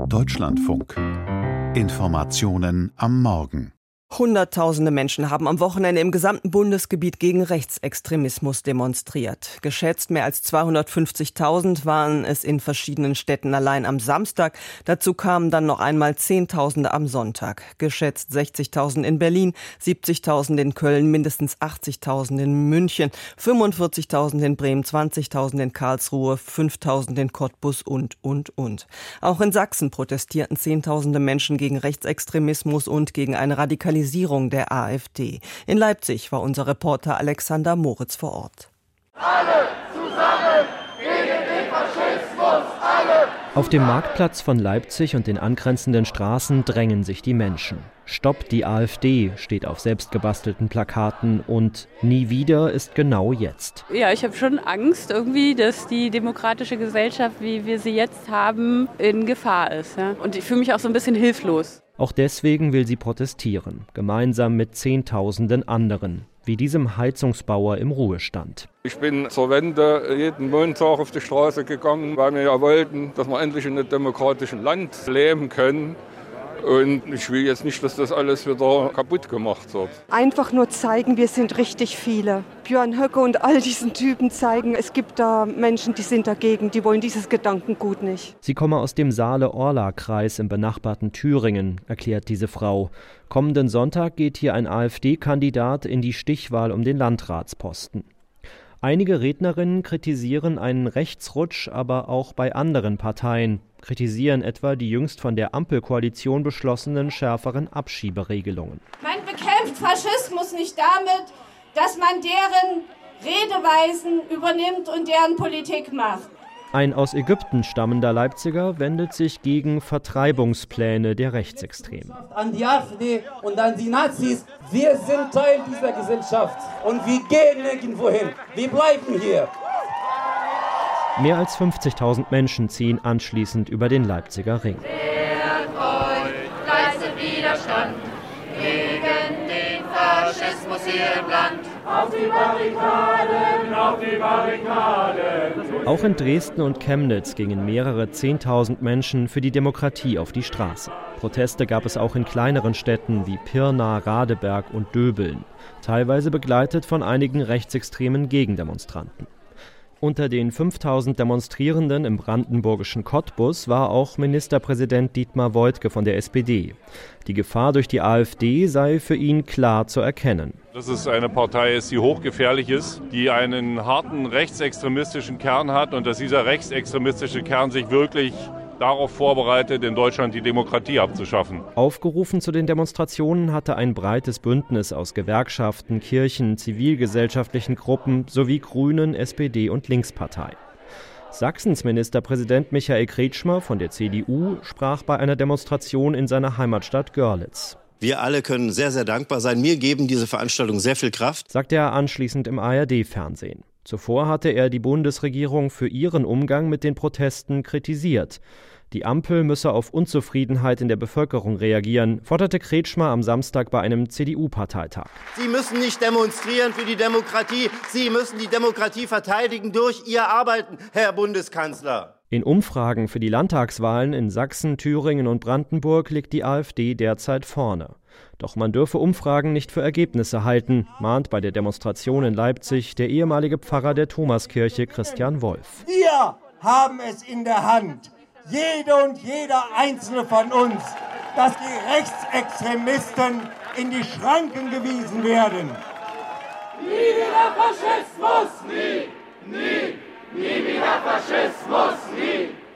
Deutschlandfunk. Informationen am Morgen. Hunderttausende Menschen haben am Wochenende im gesamten Bundesgebiet gegen Rechtsextremismus demonstriert. Geschätzt mehr als 250.000 waren es in verschiedenen Städten allein am Samstag. Dazu kamen dann noch einmal Zehntausende am Sonntag. Geschätzt 60.000 in Berlin, 70.000 in Köln, mindestens 80.000 in München, 45.000 in Bremen, 20.000 in Karlsruhe, 5.000 in Cottbus und. Auch in Sachsen protestierten Zehntausende Menschen gegen Rechtsextremismus und gegen eine Radikalisierung der AfD. In Leipzig war unser Reporter Alexander Moritz vor Ort. Alle zusammen gegen den Faschismus, alle! Auf dem Marktplatz von Leipzig und den angrenzenden Straßen drängen sich die Menschen. Stopp die AfD steht auf selbstgebastelten Plakaten und nie wieder ist genau jetzt. Ja, ich habe schon Angst irgendwie, dass die demokratische Gesellschaft, wie wir sie jetzt haben, in Gefahr ist. Ja? Und ich fühle mich auch so ein bisschen hilflos. Auch deswegen will sie protestieren, gemeinsam mit Zehntausenden anderen, wie diesem Heizungsbauer im Ruhestand. Ich bin zur Wende jeden Montag auf die Straße gegangen, weil wir ja wollten, dass wir endlich in einem demokratischen Land leben können. Und ich will jetzt nicht, dass das alles wieder kaputt gemacht wird. Einfach nur zeigen, wir sind richtig viele. Björn Höcke und all diesen Typen zeigen, es gibt da Menschen, die sind dagegen, die wollen dieses Gedankengut nicht. Sie komme aus dem Saale-Orla-Kreis im benachbarten Thüringen, erklärt diese Frau. Kommenden Sonntag geht hier ein AfD-Kandidat in die Stichwahl um den Landratsposten. Einige Rednerinnen kritisieren einen Rechtsrutsch, aber auch bei anderen Parteien, kritisieren etwa die jüngst von der Ampelkoalition beschlossenen schärferen Abschieberegelungen. Man bekämpft Faschismus nicht damit, dass man deren Redeweisen übernimmt und deren Politik macht. Ein aus Ägypten stammender Leipziger wendet sich gegen Vertreibungspläne der Rechtsextremen. An die AfD und an die Nazis, wir sind Teil dieser Gesellschaft und wir gehen nirgendwo hin, wir bleiben hier. Mehr als 50.000 Menschen ziehen anschließend über den Leipziger Ring. Wehrt euch, leistet Widerstand gegen den Faschismus hier im Land. Auf die Barrikaden, auf die Barrikaden. Auch in Dresden und Chemnitz gingen mehrere Zehntausend Menschen für die Demokratie auf die Straße. Proteste gab es auch in kleineren Städten wie Pirna, Radeberg und Döbeln, teilweise begleitet von einigen rechtsextremen Gegendemonstranten. Unter den 5.000 Demonstrierenden im brandenburgischen Cottbus war auch Ministerpräsident Dietmar Woidke von der SPD. Die Gefahr durch die AfD sei für ihn klar zu erkennen. Dass es eine Partei ist, die hochgefährlich ist, die einen harten rechtsextremistischen Kern hat und dass dieser rechtsextremistische Kern sich wirklich darauf vorbereitet, in Deutschland die Demokratie abzuschaffen. Aufgerufen zu den Demonstrationen hatte ein breites Bündnis aus Gewerkschaften, Kirchen, zivilgesellschaftlichen Gruppen sowie Grünen, SPD und Linkspartei. Sachsens Ministerpräsident Michael Kretschmer von der CDU sprach bei einer Demonstration in seiner Heimatstadt Görlitz. Wir alle können sehr, sehr dankbar sein. Mir geben diese Veranstaltungen sehr viel Kraft, sagte er anschließend im ARD-Fernsehen. Zuvor hatte er die Bundesregierung für ihren Umgang mit den Protesten kritisiert. Die Ampel müsse auf Unzufriedenheit in der Bevölkerung reagieren, forderte Kretschmer am Samstag bei einem CDU-Parteitag. Sie müssen nicht demonstrieren für die Demokratie, Sie müssen die Demokratie verteidigen durch Ihr Arbeiten, Herr Bundeskanzler. In Umfragen für die Landtagswahlen in Sachsen, Thüringen und Brandenburg liegt die AfD derzeit vorne. Doch man dürfe Umfragen nicht für Ergebnisse halten, mahnt bei der Demonstration in Leipzig der ehemalige Pfarrer der Thomaskirche Christian Wolf. Wir haben es in der Hand, jede und jeder Einzelne von uns, dass die Rechtsextremisten in die Schranken gewiesen werden. Nie wieder Faschismus, nie, nie, nie wieder Faschismus, nie.